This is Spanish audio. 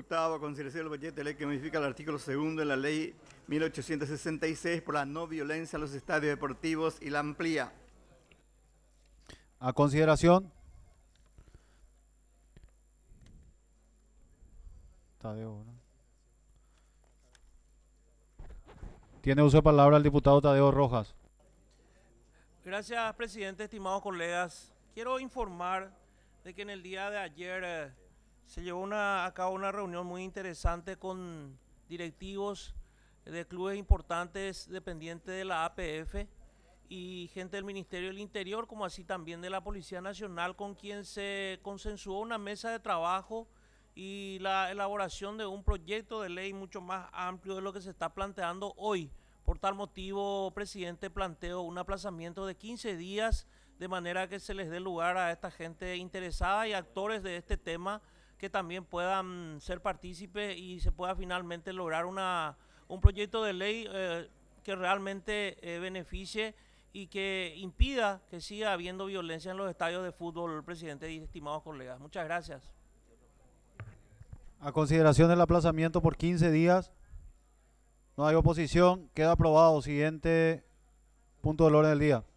Diputado, a consideración del proyecto de ley que modifica el artículo 2 de la Ley 1866 por la no violencia en los estadios deportivos y la amplía. A consideración. Tadeo, ¿no? Tiene uso de palabra el diputado Tadeo Rojas. Gracias, presidente, estimados colegas. Quiero informar de que en el día de ayer se llevó a cabo una reunión muy interesante con directivos de clubes importantes dependientes de la APF y gente del Ministerio del Interior, como así también de la Policía Nacional, con quien se consensuó una mesa de trabajo y la elaboración de un proyecto de ley mucho más amplio de lo que se está planteando hoy. Por tal motivo, presidente, planteo un aplazamiento de 15 días, de manera que se les dé lugar a esta gente interesada y actores de este tema que también puedan ser partícipes y se pueda finalmente lograr un proyecto de ley que realmente beneficie y que impida que siga habiendo violencia en los estadios de fútbol, presidente y estimados colegas. Muchas gracias. A consideración del aplazamiento por 15 días. No hay oposición. Queda aprobado. Siguiente punto del orden del día.